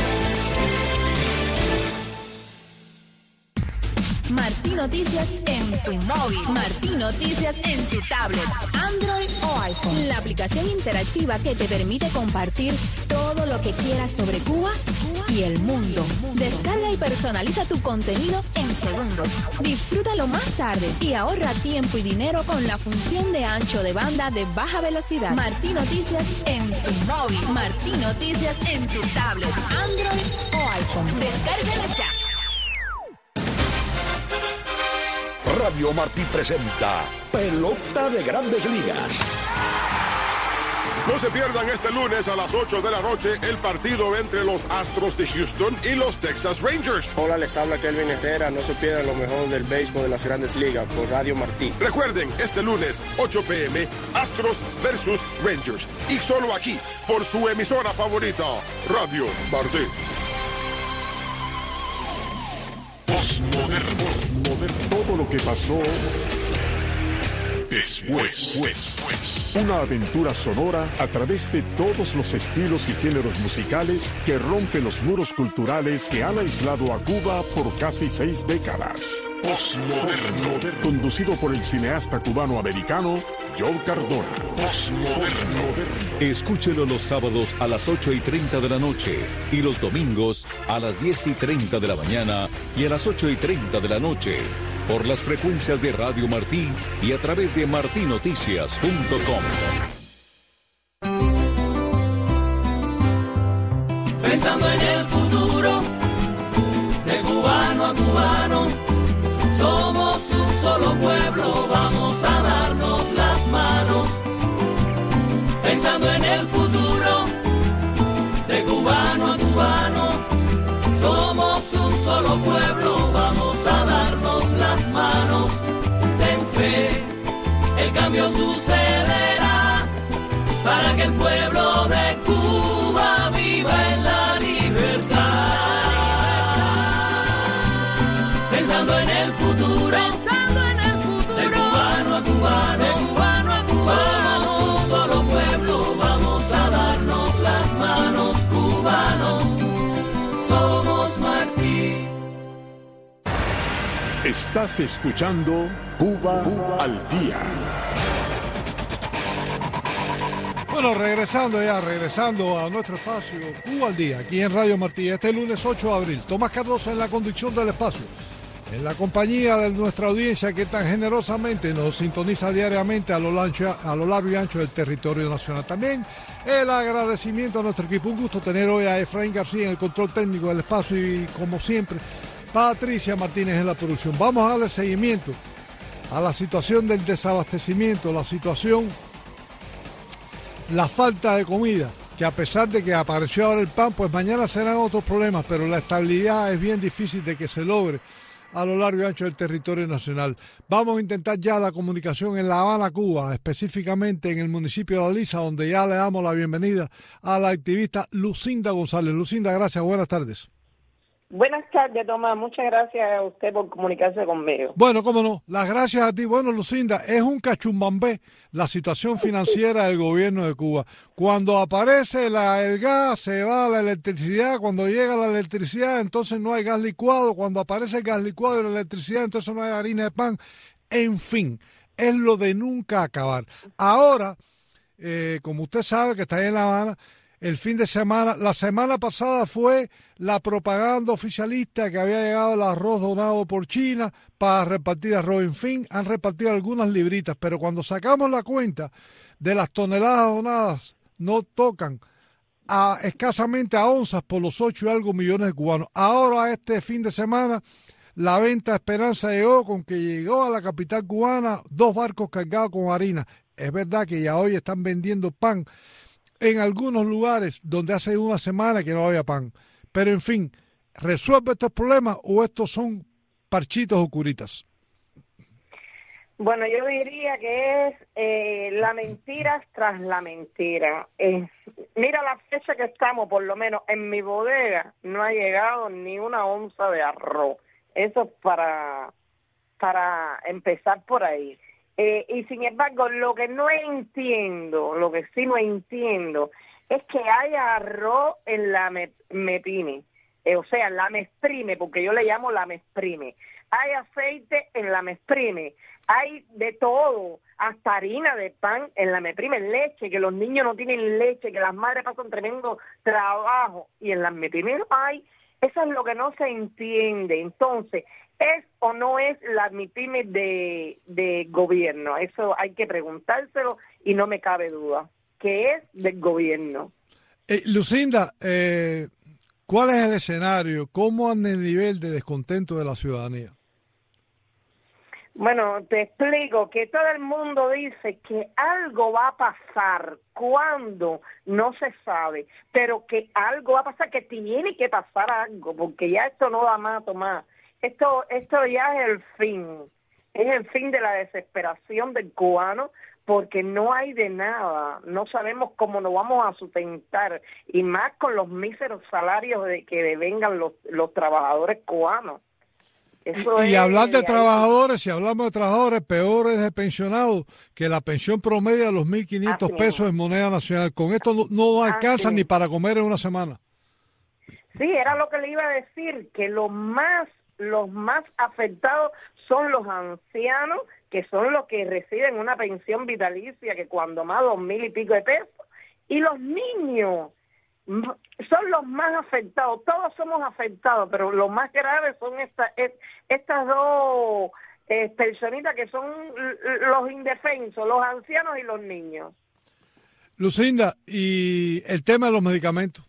Martí Noticias en tu móvil. Martí Noticias en tu tablet, Android o iPhone. La aplicación interactiva que te permite compartir todo lo que quieras sobre Cuba y el mundo. Descarga y personaliza tu contenido en segundos. Disfrútalo más tarde y ahorra tiempo y dinero con la función de ancho de banda de baja velocidad. Martí Noticias en tu móvil. Martí Noticias en tu tablet, Android o iPhone. Descárgala ya. Radio Martí presenta Pelota de Grandes Ligas. No se pierdan este lunes a las ocho de la noche el partido entre los Astros de Houston y los Texas Rangers. Hola, les habla Kelvin Herrera. No se pierdan lo mejor del béisbol de las Grandes Ligas por Radio Martí. Recuerden, este lunes, ocho p m, Astros versus Rangers. Y solo aquí, por su emisora favorita, Radio Martí. Postmoderno, postmoderno. Todo lo que pasó después. después. Una aventura sonora a través de todos los estilos y géneros musicales que rompen los muros culturales que han aislado a Cuba por casi seis décadas. Postmoderno. Conducido por el cineasta cubano-americano Joe Cardona. Postmoderno. Escúchelo los sábados a las ocho y treinta de la noche y los domingos a las diez y treinta de la mañana y a las ocho y treinta de la noche por las frecuencias de Radio Martí y a través de martí noticias punto com. Pensando en el futuro, de cubano a cubano, somos un solo pueblo, vamos a darnos las manos. Pensando en el futuro, de cubano a cubano, somos un solo pueblo, vamos a darnos las manos. Ten fe, el cambio sucederá, para que el pueblo de Cuba viva en la libertad. Pensando en el futuro, pensando en el futuro, de cubano a cubano, de cubano a cubano, somos un solo pueblo, vamos a darnos las manos, cubanos, somos Martí. Estás escuchando Cuba, Cuba al Día. Bueno, regresando ya, regresando a nuestro espacio Cuba al Día, aquí en Radio Martí, este lunes ocho de abril. Tomás Cardoso en la conducción del espacio, en la compañía de nuestra audiencia que tan generosamente nos sintoniza diariamente a lo, ancho, a lo largo y ancho del territorio nacional. También el agradecimiento a nuestro equipo. Un gusto tener hoy a Efraín García en el control técnico del espacio y, como siempre, Patricia Martínez en la producción. Vamos a darle seguimiento a la situación del desabastecimiento, la situación, la falta de comida, que a pesar de que apareció ahora el pan, pues mañana serán otros problemas, pero la estabilidad es bien difícil de que se logre a lo largo y ancho del territorio nacional. Vamos a intentar ya la comunicación en La Habana, Cuba, específicamente en el municipio de La Lisa, donde ya le damos la bienvenida a la activista Lucinda González. Lucinda, gracias, buenas tardes. Buenas tardes, Tomás. Muchas gracias a usted por comunicarse conmigo. Bueno, cómo no. Las gracias a ti. Bueno, Lucinda, es un cachumbambé la situación financiera del gobierno de Cuba. Cuando aparece la, el gas, se va la electricidad. Cuando llega la electricidad, entonces no hay gas licuado. Cuando aparece el gas licuado y la electricidad, entonces no hay harina de pan. En fin, es lo de nunca acabar. Ahora, eh, como usted sabe que está ahí en La Habana, el fin de semana, la semana pasada fue la propaganda oficialista que había llegado el arroz donado por China para repartir arroz. En fin, han repartido algunas libritas, pero cuando sacamos la cuenta de las toneladas donadas, no tocan a escasamente a onzas por los ocho y algo millones de cubanos. Ahora, este fin de semana, la venta Esperanza llegó con que llegó a la capital cubana dos barcos cargados con harina. Es verdad que ya hoy están vendiendo pan en algunos lugares donde hace una semana que no había pan. Pero, en fin, ¿resuelve estos problemas o estos son parchitos o curitas? Bueno, yo diría que es eh, la mentira tras la mentira. Eh, mira la fecha que estamos, por lo menos en mi bodega no ha llegado ni una onza de arroz. Eso es para, para empezar por ahí. Eh, y sin embargo, lo que no entiendo, lo que sí no entiendo, es que haya arroz en la me, Mepime, eh, o sea, la Mesprime, porque yo le llamo la Mesprime. Hay aceite en la Mesprime, hay de todo, hasta harina de pan en la Mesprime, leche, que los niños no tienen leche, que las madres pasan tremendo trabajo, y en la Mesprime no hay. Eso es lo que no se entiende. Entonces, ¿es o no es la MIPYME de, de gobierno? Eso hay que preguntárselo y no me cabe duda, que es del gobierno. Eh, Lucinda, eh, ¿cuál es el escenario? ¿Cómo anda el nivel de descontento de la ciudadanía? Bueno, te explico que todo el mundo dice que algo va a pasar, cuando no se sabe, pero que algo va a pasar, que tiene que pasar algo, porque ya esto no da más a tomar. Esto, esto ya es el fin, es el fin de la desesperación del cubano, porque no hay de nada, no sabemos cómo nos vamos a sustentar, y más con los míseros salarios de que devengan los, los trabajadores cubanos. Eso y, y es, hablar de y trabajadores, si hablamos de trabajadores, peor es de pensionados, que la pensión promedia de los mil quinientos pesos en moneda nacional. Con esto no, no alcanza ni para comer en una semana. Sí, era lo que le iba a decir, que los más, los más afectados son los ancianos, que son los que reciben una pensión vitalicia, que cuando más dos mil y pico de pesos, y los niños son los más afectados. Todos somos afectados, pero los más graves son esta, es, estas dos eh, personitas que son los indefensos, los ancianos y los niños. Lucinda, ¿y el tema de los medicamentos?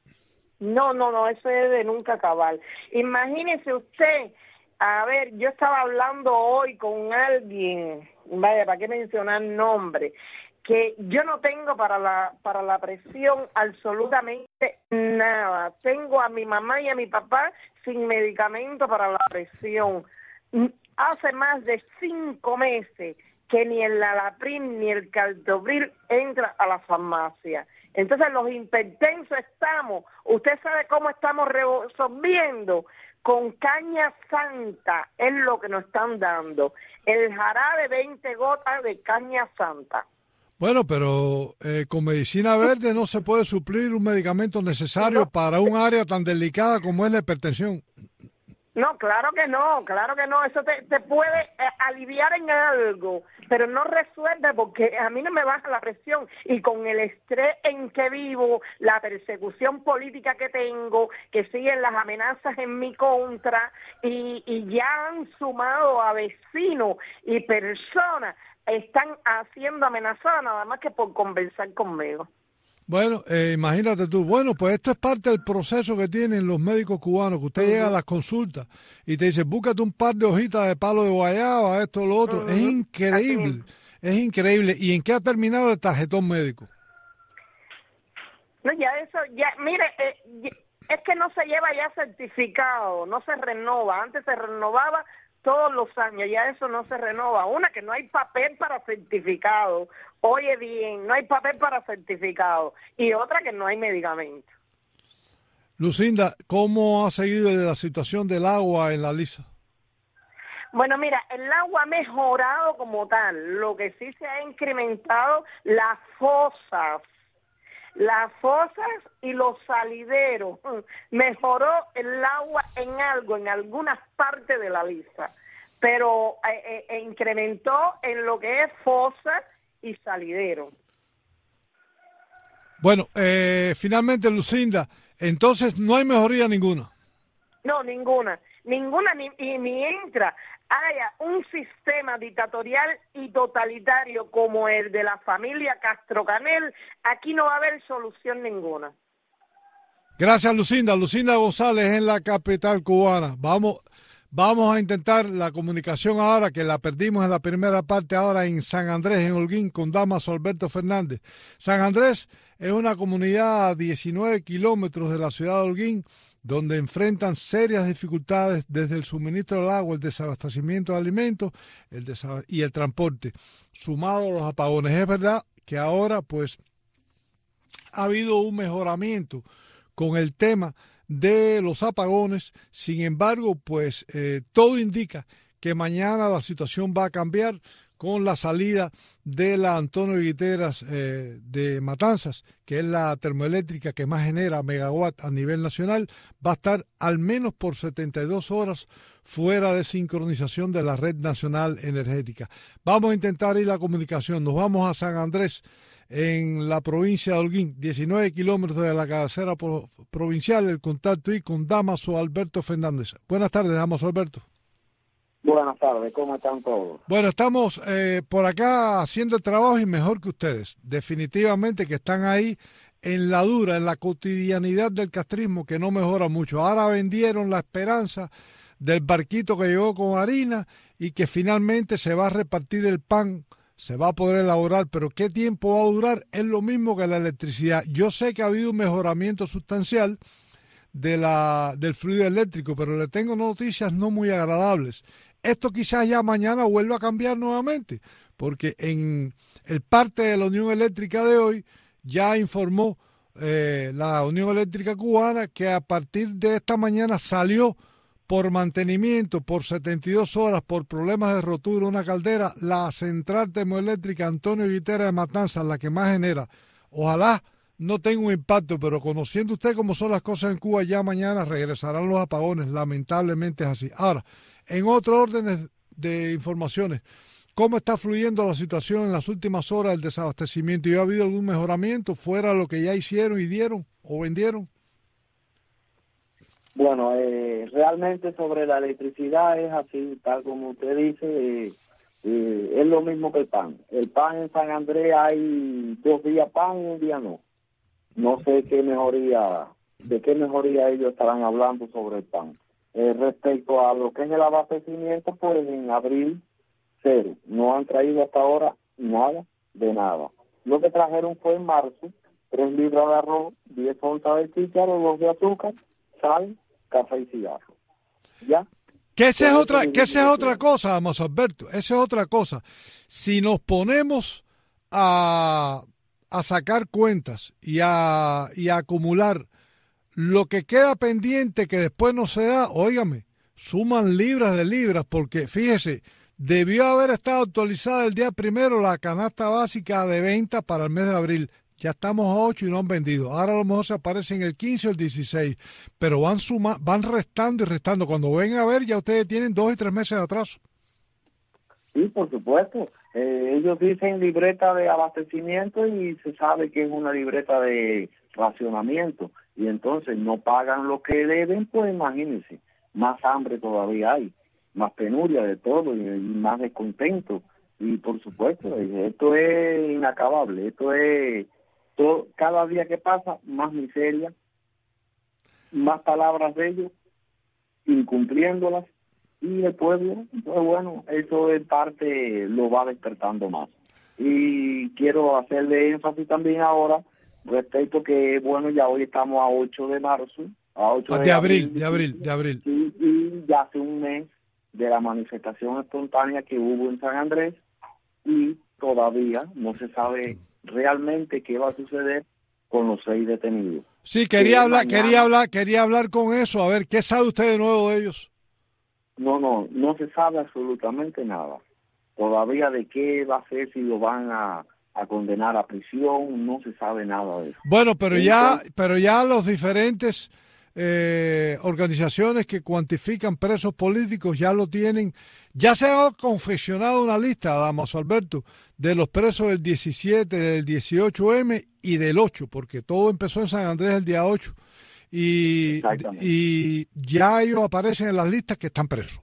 No, no, no, eso es de nunca acabar. Imagínese usted, a ver, yo estaba hablando hoy con alguien, vaya, ¿para qué mencionar nombre?, que yo no tengo para la para la presión absolutamente nada. Tengo a mi mamá y a mi papá sin medicamento para la presión. Hace más de cinco meses que ni el Lalaprim ni el Caltobril entra a la farmacia. Entonces los hipertensos estamos, usted sabe cómo estamos resolviendo, con caña santa es lo que nos están dando. El jarabe veinte gotas de caña santa. Bueno, pero eh, con medicina verde no se puede suplir un medicamento necesario no. para un área tan delicada como es la hipertensión. No, claro que no, claro que no. Eso te, te puede eh, aliviar en algo, pero no resuelve, porque a mí no me baja la presión. Y con el estrés en que vivo, la persecución política que tengo, que siguen las amenazas en mi contra, y, y ya han sumado a vecinos y personas, están haciendo amenazadas nada más que por conversar conmigo. Bueno, eh, imagínate tú, bueno, pues esto es parte del proceso que tienen los médicos cubanos, que usted uh-huh. llega a las consultas y te dice, búscate un par de hojitas de palo de guayaba, esto, lo otro. Uh-huh. Es increíble, es increíble. ¿Y en qué ha terminado el tarjetón médico? No, ya eso, ya, mire, eh, es que no se lleva ya certificado, no se renova. Antes se renovaba todos los años, ya eso no se renova. Una, que no hay papel para certificado. Oye bien, no hay papel para certificado. Y otra, que no hay medicamento. Lucinda, ¿cómo ha seguido la situación del agua en la Lisa? Bueno, mira, el agua ha mejorado como tal. Lo que sí se ha incrementado, las fosas. Las fosas y los salideros. Mejoró el agua en algo, en algunas partes de la Lisa, pero eh, eh, incrementó en lo que es fosas y salidero. Bueno, eh, finalmente, Lucinda, entonces no hay mejoría ninguna. No, ninguna, ninguna, ni, y ni entra haya un sistema dictatorial y totalitario como el de la familia Castro Canel, aquí no va a haber solución ninguna. Gracias, Lucinda. Lucinda González en la capital cubana. Vamos, vamos a intentar la comunicación ahora, que la perdimos en la primera parte, ahora en San Andrés, en Holguín, con Damaso Alberto Fernández. San Andrés es una comunidad a diecinueve kilómetros de la ciudad de Holguín, donde enfrentan serias dificultades desde el suministro del agua, el desabastecimiento de alimentos el desab- y el transporte, sumado a los apagones. Es verdad que ahora pues ha habido un mejoramiento con el tema de los apagones, sin embargo, pues eh, todo indica que mañana la situación va a cambiar con la salida de la Antonio Guiteras eh, de Matanzas, que es la termoeléctrica que más genera megawatt a nivel nacional, va a estar al menos por setenta y dos horas fuera de sincronización de la red nacional energética. Vamos a intentar ir la comunicación, nos vamos a San Andrés, en la provincia de Holguín, diecinueve kilómetros de la cabecera pro- provincial, el contacto y con Damaso Alberto Fernández. Buenas tardes, Damaso Alberto. Buenas tardes, ¿cómo están todos? Bueno, estamos eh, por acá haciendo el trabajo y mejor que ustedes. Definitivamente que están ahí en la dura, en la cotidianidad del castrismo, que no mejora mucho. Ahora vendieron la esperanza del barquito que llegó con harina y que finalmente se va a repartir el pan, se va a poder elaborar, pero ¿qué tiempo va a durar? Es lo mismo que la electricidad. Yo sé que ha habido un mejoramiento sustancial de la, del fluido eléctrico, pero le tengo noticias no muy agradables. Esto quizás ya mañana vuelva a cambiar nuevamente, porque en el parte de la Unión Eléctrica de hoy ya informó eh, la Unión Eléctrica Cubana que a partir de esta mañana salió por mantenimiento, por setenta y dos horas, por problemas de rotura, una caldera, la central termoeléctrica Antonio Guiteras de Matanzas, la que más genera. Ojalá no tenga un impacto, pero conociendo usted cómo son las cosas en Cuba, ya mañana regresarán los apagones, lamentablemente es así. Ahora, en otro orden de informaciones, ¿cómo está fluyendo la situación en las últimas horas del desabastecimiento? ¿Y ha habido algún mejoramiento fuera de lo que ya hicieron y dieron o vendieron? Bueno, eh, realmente sobre la electricidad es así, tal como usted dice, eh, eh, es lo mismo que el pan. El pan en San Andrés hay dos días pan y un día no. No sé qué mejoría, de qué mejoría ellos estarán hablando sobre el pan. Eh, respecto a lo que es el abastecimiento, pues en abril, cero. No han traído hasta ahora nada de nada. Lo que trajeron fue en marzo, tres libras de arroz, diez onzas de chícharo, dos de azúcar, sal, café y cigarro. ¿Ya? Que esa es otra, que esa es otra cosa, Damaso Alberto, esa es otra cosa. Si nos ponemos a, a sacar cuentas y a, y a acumular lo que queda pendiente que después no se da, óigame, suman libras de libras, porque fíjese, debió haber estado actualizada el día primero la canasta básica de venta para el mes de abril. Ya estamos a ocho y no han vendido. Ahora a lo mejor se aparecen el quince o el dieciséis, pero van suma, van restando y restando. Cuando ven a ver, ya ustedes tienen dos y tres meses de atraso. Sí, por supuesto. Eh, ellos dicen libreta de abastecimiento y se sabe que es una libreta de racionamiento. Y entonces no pagan lo que deben, pues imagínense, más hambre todavía hay, más penuria de todo y, y más descontento. Y por supuesto, esto es inacabable, esto es... Todo, cada día que pasa, más miseria, más palabras de ellos, incumpliéndolas, y el pueblo, entonces bueno, eso en parte lo va despertando más. Y quiero hacerle énfasis también ahora, respecto que, bueno, ya hoy estamos a ocho de marzo, a ocho de, de abril, abril, de abril, de abril. Y, y ya hace un mes de la manifestación espontánea que hubo en San Andrés, y todavía no se sabe realmente qué va a suceder con los seis detenidos. Sí, quería hablar, mañana, quería hablar, quería hablar con eso, a ver, ¿qué sabe usted de nuevo de ellos? No, no, no se sabe absolutamente nada. Todavía de qué va a ser, si lo van a, a condenar a prisión, no se sabe nada de eso. Bueno, pero Entonces, ya, pero ya los diferentes eh, organizaciones que cuantifican presos políticos ya lo tienen. Ya se ha confeccionado una lista, Damaso Alberto, de los presos del diecisiete, del dieciocho eme y del ocho, porque todo empezó en San Andrés el día ocho. Y, y ya ellos aparecen en las listas que están presos.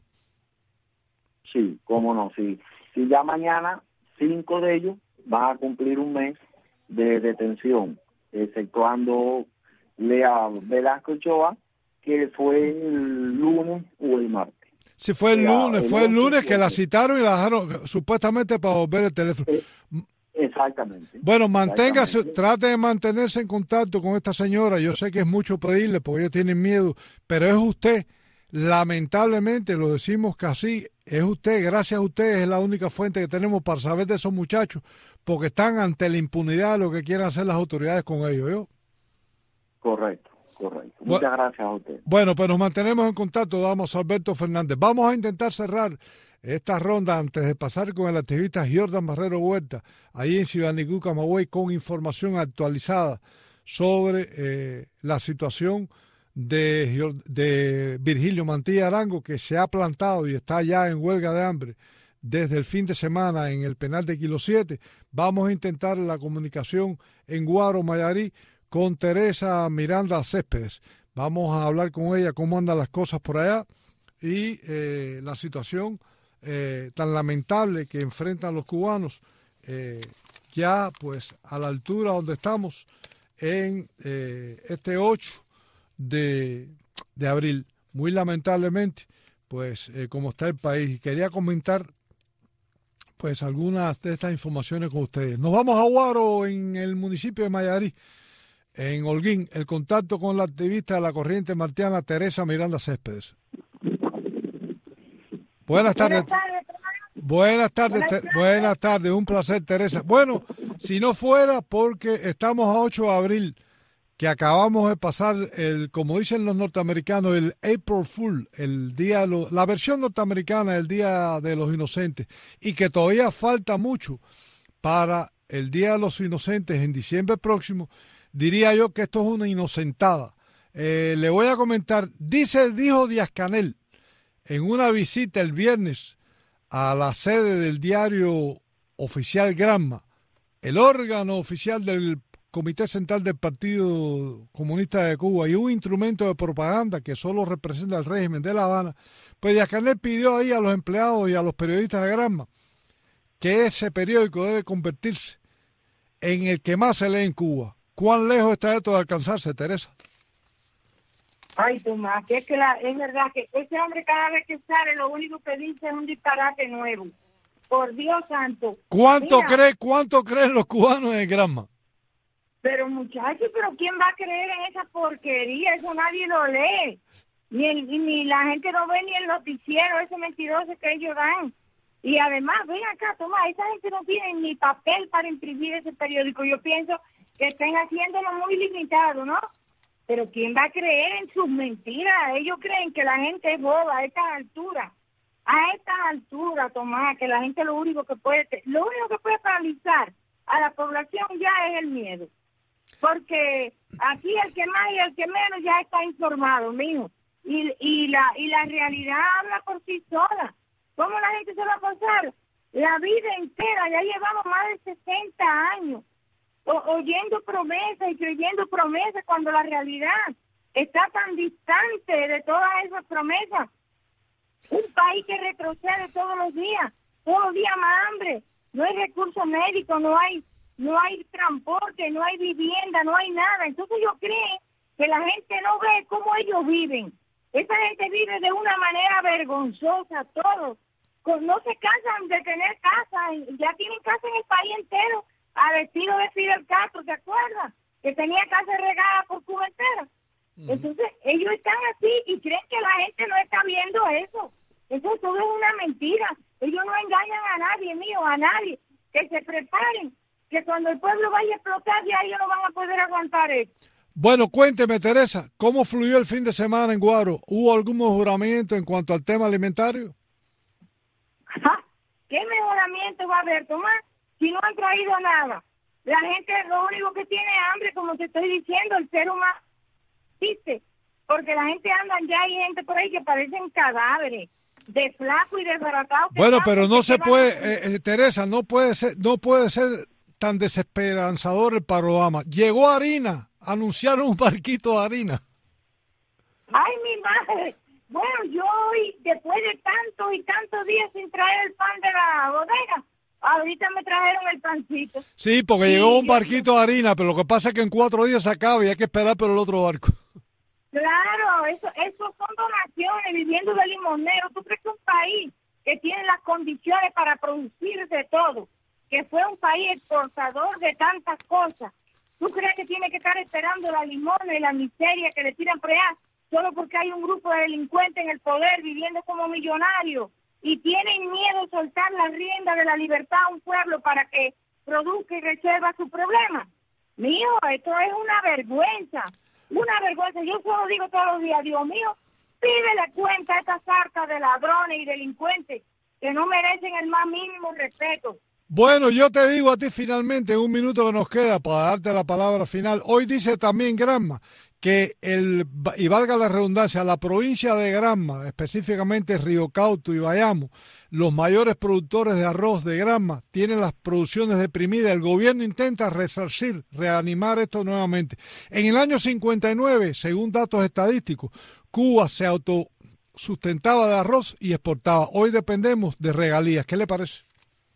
Sí, cómo no, sí. Si ya mañana cinco de ellos van a cumplir un mes de detención, exceptuando Lea Velasco Ochoa, que fue el lunes o el martes. Sí, fue el lunes, fue el lunes que la citaron y la dejaron supuestamente para volver el teléfono. Eh, Exactamente. Bueno, manténgase, trate de mantenerse en contacto con esta señora. Yo sé que es mucho pedirle porque ellos tienen miedo, pero es usted, lamentablemente, lo decimos que así, es usted, gracias a usted, es la única fuente que tenemos para saber de esos muchachos, porque están ante la impunidad de lo que quieran hacer las autoridades con ellos. ¿yo? Correcto, correcto. Muchas bueno, gracias a usted. Bueno, pues nos mantenemos en contacto, damos a Alberto Fernández. Vamos a intentar cerrar esta ronda antes de pasar con el activista Jordan Marrero Huerta, ahí en Cibanicú, Camagüey, con información actualizada sobre eh, la situación de, de Virgilio Mantilla Arango, que se ha plantado y está ya en huelga de hambre desde el fin de semana en el penal de Kilo siete. Vamos a intentar la comunicación en Guaro, Mayarí, con Teresa Miranda Céspedes. Vamos a hablar con ella cómo andan las cosas por allá y eh, la situación Eh, tan lamentable que enfrentan los cubanos eh, ya pues a la altura donde estamos en eh, este ocho de, de abril. Muy lamentablemente pues eh, como está el país. Quería comentar pues algunas de estas informaciones con ustedes. Nos vamos a Guaro, en el municipio de Mayarí, en Holguín, el contacto con la activista de la corriente martiana Teresa Miranda Céspedes. Buenas tardes. Buenas tardes, buenas tardes, buenas tardes, un placer, Teresa. Bueno, si no fuera porque estamos a ocho de abril, que acabamos de pasar el, como dicen los norteamericanos, el April Fool, el día, de lo, la versión norteamericana del Día de los Inocentes, y que todavía falta mucho para el Día de los Inocentes en diciembre próximo, diría yo que esto es una inocentada. Eh, le voy a comentar, dice, dijo Díaz-Canel, en una visita el viernes a la sede del diario oficial Granma, el órgano oficial del Comité Central del Partido Comunista de Cuba y un instrumento de propaganda que solo representa el régimen de La Habana, pues Díaz-Canel pidió ahí a los empleados y a los periodistas de Granma que ese periódico debe convertirse en el que más se lee en Cuba. ¿Cuán lejos está esto de alcanzarse, Teresa? Ay, Tomás, que es que la, es verdad que ese hombre cada vez que sale lo único que dice es un disparate nuevo. Por Dios santo. ¿Cuánto cree, cuánto creen los cubanos en Granma? Pero muchachos, pero ¿quién va a creer en esa porquería? Eso nadie lo lee. Ni, el, ni la gente no ve ni el noticiero, ese mentiroso que ellos dan. Y además, ven acá, Tomás, esa gente no tiene ni papel para imprimir ese periódico. Yo pienso que están haciéndolo muy limitado, ¿no? Pero ¿quién va a creer en sus mentiras? Ellos creen que la gente es boba a estas alturas. A estas alturas, Tomás, que la gente lo único que puede, lo único que puede paralizar a la población ya es el miedo. Porque aquí el que más y el que menos ya está informado, mijo. Y, y, la, y la realidad habla por sí sola. ¿Cómo la gente se va a pasar la vida entera? Ya llevamos más de sesenta años. O, oyendo promesas y creyendo promesas cuando la realidad está tan distante de todas esas promesas. Un país que retrocede todos los días, todos los días más hambre, no hay recursos médicos, no hay no hay transporte, no hay vivienda, no hay nada. Entonces yo creo que la gente no ve cómo ellos viven. Esa gente vive de una manera vergonzosa, todos. No se cansan de tener casa, ya tienen casa en el país entero, al estilo de Fidel Castro, ¿te acuerdas? Que tenía casa regada por Cuba entera. Uh-huh. Entonces, ellos están así y creen que la gente no está viendo eso. Eso todo es una mentira. Ellos no engañan a nadie, mío, a nadie. Que se preparen, que cuando el pueblo vaya a explotar, ya ellos no van a poder aguantar eso. Bueno, cuénteme, Teresa, ¿cómo fluyó el fin de semana en Guaro? ¿Hubo algún mejoramiento en cuanto al tema alimentario? Ajá. ¿Qué mejoramiento va a haber, Tomás? Si no han traído nada. La gente lo único que tiene hambre, como te estoy diciendo, el ser humano existe. Porque la gente anda, ya hay gente por ahí que parecen cadáveres, de flaco y desbaratado. Bueno, pero no se puede, eh, eh, Teresa, no puede ser, no puede ser tan desesperanzador el panorama. Llegó harina, anunciaron un barquito de harina. Ay, mi madre. Bueno, yo hoy, después de tantos y tantos días sin traer el pan de la bodega, ahorita me trajeron el pancito. Sí, porque sí, llegó un barquito de harina, pero lo que pasa es que en cuatro días se acaba y hay que esperar por el otro barco. Claro, eso, eso son donaciones, viviendo de limonero. ¿Tú crees que un país que tiene las condiciones para producir de todo que fue un país exportador de tantas cosas. ¿Tú crees que tiene que estar esperando la limona y la miseria que le tiran por allá solo porque hay un grupo de delincuentes en el poder viviendo como millonarios y tienen miedo de soltar la rienda de la libertad a un pueblo para que produzca y resuelva su problema? Mío, esto es una vergüenza, una vergüenza. Yo solo digo todos los días, Dios mío, pídele cuenta a estas sartas de ladrones y delincuentes que no merecen el más mínimo respeto. Bueno, yo te digo a ti finalmente, en un minuto que nos queda para darte la palabra final, hoy dice también Granma que, el y valga la redundancia, la provincia de Granma, específicamente Río Cauto y Bayamo, los mayores productores de arroz de Granma, tienen las producciones deprimidas. El gobierno intenta resarcir, reanimar esto nuevamente. En el año cincuenta y nueve, según datos estadísticos, Cuba se autosustentaba de arroz y exportaba. Hoy dependemos de regalías. ¿Qué le parece?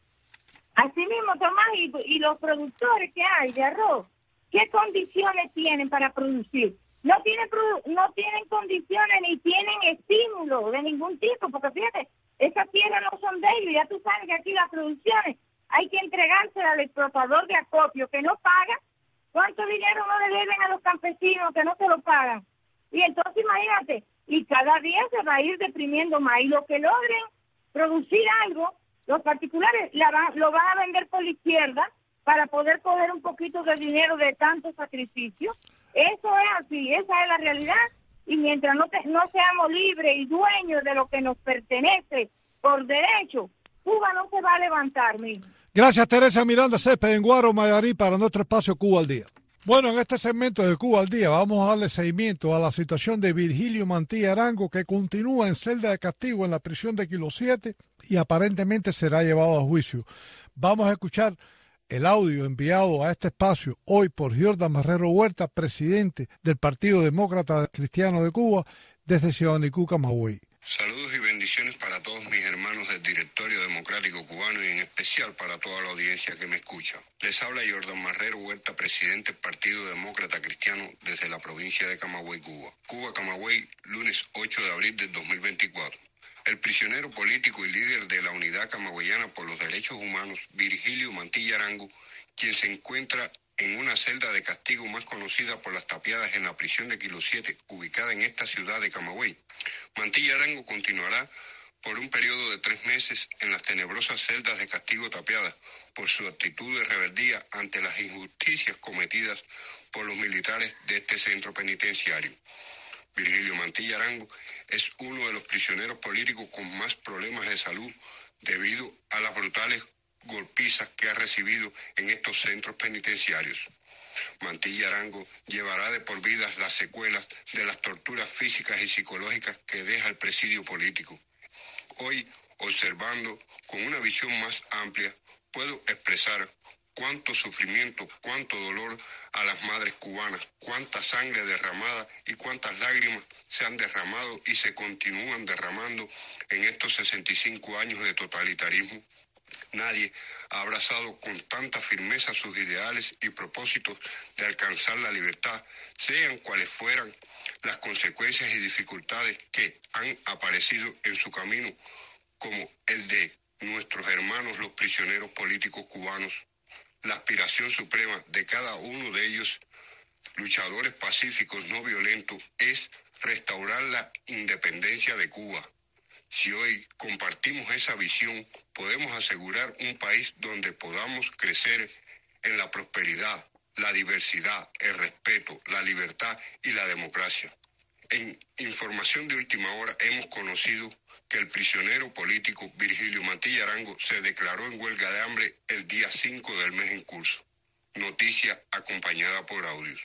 Así mismo, Tomás, y, y los productores que hay de arroz, ¿qué condiciones tienen para producir? No tienen no tienen condiciones ni tienen estímulo de ningún tipo, porque fíjate, esas tierras no son de ellos. Ya tú sabes que aquí las producciones hay que entregársela al explotador de acopio que no paga. ¿Cuánto dinero no le deben a los campesinos que no se lo pagan? Y entonces imagínate, y cada día se va a ir deprimiendo más, y los que logren producir algo, los particulares la van, lo van a vender por la izquierda para poder coger un poquito de dinero de tanto sacrificio. Eso es así, esa es la realidad. Y mientras no, te, no seamos libres y dueños de lo que nos pertenece por derecho, Cuba no se va a levantar, mijo. Gracias, Teresa Miranda Césped, en Guaro, Mayarí, para nuestro espacio Cuba al Día. Bueno, en este segmento de Cuba al Día vamos a darle seguimiento a la situación de Virgilio Mantilla Arango, que continúa en celda de castigo en la prisión de Kilo siete y aparentemente será llevado a juicio. Vamos a escuchar el audio enviado a este espacio hoy por Jordan Marrero Huerta, presidente del Partido Demócrata Cristiano de Cuba, desde Ciudad Nicú, Camagüey. Saludos y bendiciones para todos mis hermanos del Directorio Democrático Cubano y en especial para toda la audiencia que me escucha. Les habla Jordan Marrero Huerta, presidente del Partido Demócrata Cristiano desde la provincia de Camagüey, Cuba. Cuba, Camagüey, lunes ocho de abril del dos mil veinticuatro. El prisionero político y líder de la Unidad Camagüeyana por los Derechos Humanos, Virgilio Mantilla Arango, quien se encuentra en una celda de castigo más conocida por las tapiadas en la prisión de Kilo siete, ubicada en esta ciudad de Camagüey. Mantilla Arango continuará por un periodo de tres meses en las tenebrosas celdas de castigo tapiadas por su actitud de rebeldía ante las injusticias cometidas por los militares de este centro penitenciario. Virgilio Mantilla Arango es uno de los prisioneros políticos con más problemas de salud debido a las brutales golpizas que ha recibido en estos centros penitenciarios. Mantilla Arango llevará de por vida las secuelas de las torturas físicas y psicológicas que deja el presidio político. Hoy, observando con una visión más amplia, puedo expresar cuánto sufrimiento, cuánto dolor a las madres cubanas, cuánta sangre derramada y cuántas lágrimas se han derramado y se continúan derramando en estos sesenta y cinco años de totalitarismo. Nadie ha abrazado con tanta firmeza sus ideales y propósitos de alcanzar la libertad, sean cuales fueran las consecuencias y dificultades que han aparecido en su camino, como el de nuestros hermanos los prisioneros políticos cubanos. La aspiración suprema de cada uno de ellos, luchadores pacíficos no violentos, es restaurar la independencia de Cuba. Si hoy compartimos esa visión, podemos asegurar un país donde podamos crecer en la prosperidad, la diversidad, el respeto, la libertad y la democracia. En información de última hora hemos conocido que el prisionero político Virgilio Mantilla Arango se declaró en huelga de hambre el día cinco del mes en curso. Noticia acompañada por audios.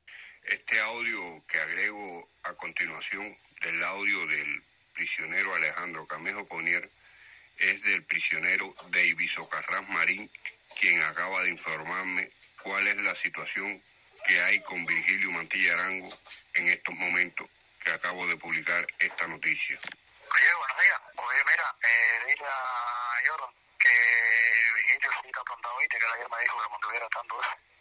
Este audio que agrego a continuación del audio del prisionero Alejandro Camejo Ponier es del prisionero David Socarrás Marín, quien acaba de informarme cuál es la situación que hay con Virgilio Mantilla Arango en estos momentos que acabo de publicar esta noticia. Oye, buenos días. Oye, mira, eh, dile a Jordan que Virgilio sí está apuntado, ¿viste? Que ayer me dijo que mantuviera tanto eso.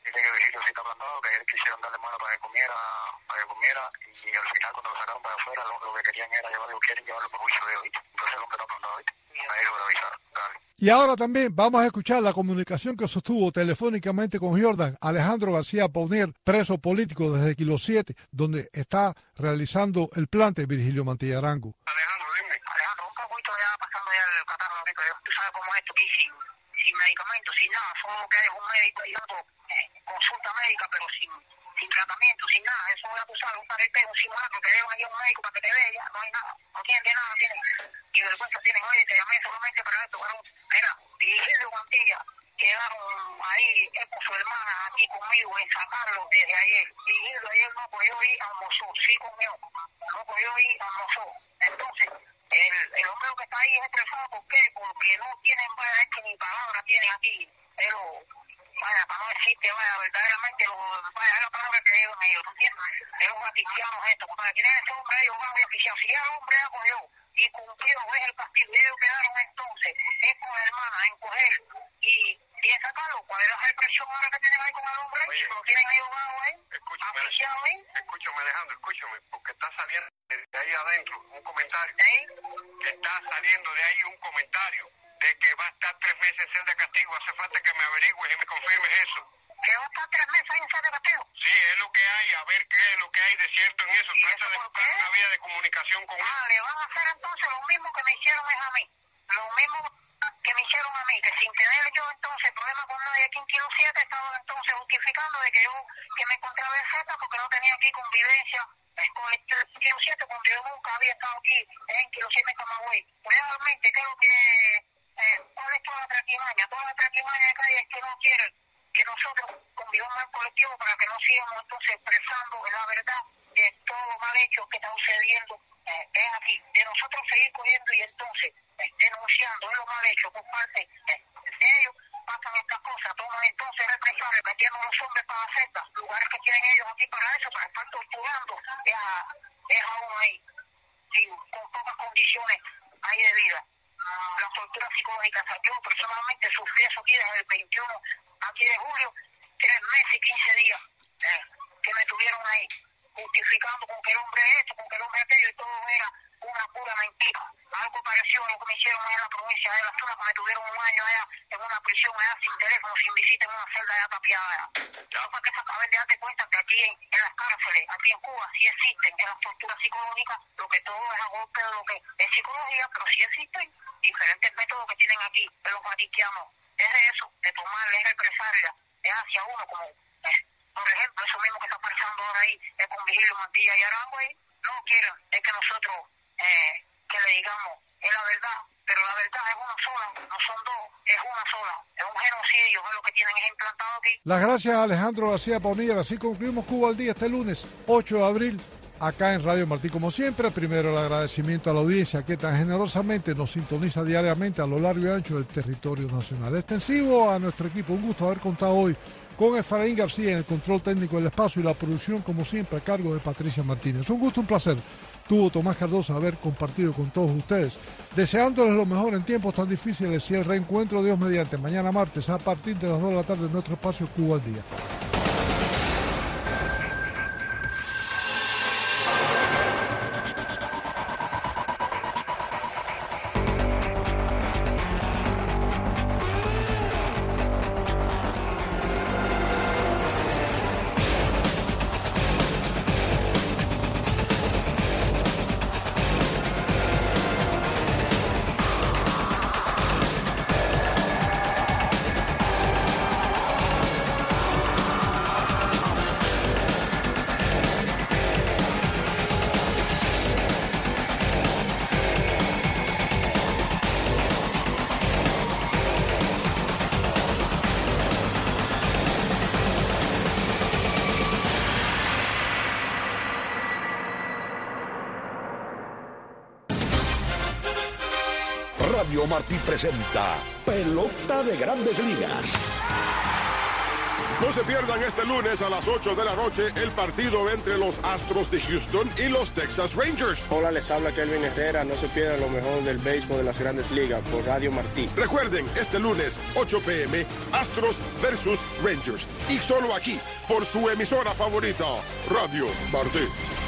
Dice que Virgilio sí está plantado, que ayer quisieron darle mano para que comiera, para que comiera, y al final cuando lo sacaron para afuera, lo, lo que querían era llevarlo, quieren llevarlo por juicio de hoy. Entonces lo que está plantado, ¿viste? Ahí lo avisaron, dale. Y ahora también vamos a escuchar la comunicación que sostuvo telefónicamente con Jordan Alejandro García Paunier, preso político desde Kilo siete, donde está realizando el plante Virgilio Mantilla Arango. Alejandro, dime. Alejandro, un poquito ya pasando ya el catarro ahorita, tú sabes cómo es esto aquí, sin, sin medicamentos, sin nada, solo que hay un médico y otro, eh, consulta médica, pero sin, sin tratamiento, sin nada, eso es acusar, un carretero, un simulacro, que llevan ahí a un médico para que te vea, no hay nada, no tienen de nada, tienen, y vergüenza tienen, oye, te llamé solamente para esto, varón, mira, Virgilio Mantilla, quedaron ahí eh, con su hermana aquí conmigo en sacarlo desde ayer, Virgilio ayer no cogió y almorzó, sí comió, no cogió y almorzó, entonces, el, el hombre que está ahí es estresado, ¿por qué? Porque no tienen, vaya, es que ni palabra tienen aquí, pero, vaya, para no decirte, vaya, verdaderamente, lo, vaya, es la palabra que llevan ellos, ¿no entiendes? Es los vaticianos esto, para que ese hombre ellos van a oficiar, si ya el hombre ya cogió y cumplió, es el castigo, y ellos quedaron entonces, es con la hermana, en coger, y, y en sacarlo, ¿cuál es la represión ahora que tienen ahí con el hombre? Oye, lo tienen ahí ahogado ahí, oficiado ahí. Escúchame, Alejandro, escúchame, porque está saliendo de ahí adentro un comentario, ¿Eh? que está saliendo de ahí un comentario de que va a estar tres meses en celda de castigo. Hace falta que me averigües y me confirmes eso. ¿Que va a estar tres meses ahí en celda de castigo? Sí, es lo que hay, a ver qué es lo que hay de cierto en eso. Trata de buscar una vía de comunicación con él. Ah, le van a hacer entonces lo mismo que me hicieron es a mí. Lo mismo que me hicieron a mí, que sin tener yo entonces problema con nadie aquí en Kilo siete, estaban entonces justificando de que yo que me encontraba en Z porque no tenía aquí convivencia con el Kilo siete, cuando yo nunca había estado aquí en Kilo siete en Camagüey. Realmente creo que eh, ¿cuál es toda la traquimaña? Toda la traquimaña acá es que no quieren que nosotros convivamos en colectivo para que no sigamos entonces expresando la verdad de todo lo mal hecho que está sucediendo eh, es aquí, de nosotros seguir cogiendo y entonces eh, denunciando es lo mal hecho por parte eh, de ellos, pasan estas cosas, toman entonces represalias, metiendo a los hombres para la celda, lugares que tienen ellos aquí para eso, para estar torturando, es a, es a uno ahí, sin, con pocas condiciones hay de vida. La tortura psicológica, yo personalmente sufrí eso aquí desde el veintiuno aquí de julio, tres meses y quince días eh, que me tuvieron ahí, justificando con que el hombre es esto, con que el hombre es aquello, y todo era una pura mentira. Algo parecido a lo que me hicieron allá en la provincia de La Zona, que me tuvieron un año allá en una prisión allá sin teléfono, sin visita, en una celda allá tapiada allá. Ya para que saber de darte cuenta que aquí en, en las cárceles, aquí en Cuba, sí existen en las torturas psicológicas, lo que todo es a golpe de lo que es psicología, pero sí existen diferentes métodos que tienen aquí los vatiquianos. Es de eso, de tomarle represalia, es hacia uno como, eh, por ejemplo, eso mismo que está pasando ahora ahí, es con Virgilio Mantilla y Arango ahí, no quieren, es que nosotros, eh, que le digamos, es la verdad, pero la verdad es una sola, no son dos, es una sola, es un genocidio, es lo que tienen implantado aquí. Las gracias a Alejandro García Paunier, así concluimos Cuba al Día este lunes, ocho de abril, acá en Radio Martí. Como siempre, primero el agradecimiento a la audiencia que tan generosamente nos sintoniza diariamente a lo largo y ancho del territorio nacional. Extensivo a nuestro equipo, un gusto haber contado hoy con Efraín García en el control técnico del espacio y la producción, como siempre, a cargo de Patricia Martínez. Un gusto, un placer. Tuvo Tomás Cardoso haber compartido con todos ustedes, deseándoles lo mejor en tiempos tan difíciles y el reencuentro, Dios mediante, mañana martes a partir de las dos de la tarde en nuestro espacio Cuba al Día. Radio Martí presenta Pelota de Grandes Ligas. No se pierdan este lunes a las ocho de la noche el partido entre los Astros de Houston y los Texas Rangers. Hola, les habla Kelvin Herrera. No se pierdan lo mejor del béisbol de las Grandes Ligas por Radio Martí. Recuerden, este lunes, ocho p m, Astros versus Rangers. Y solo aquí, por su emisora favorita, Radio Martí.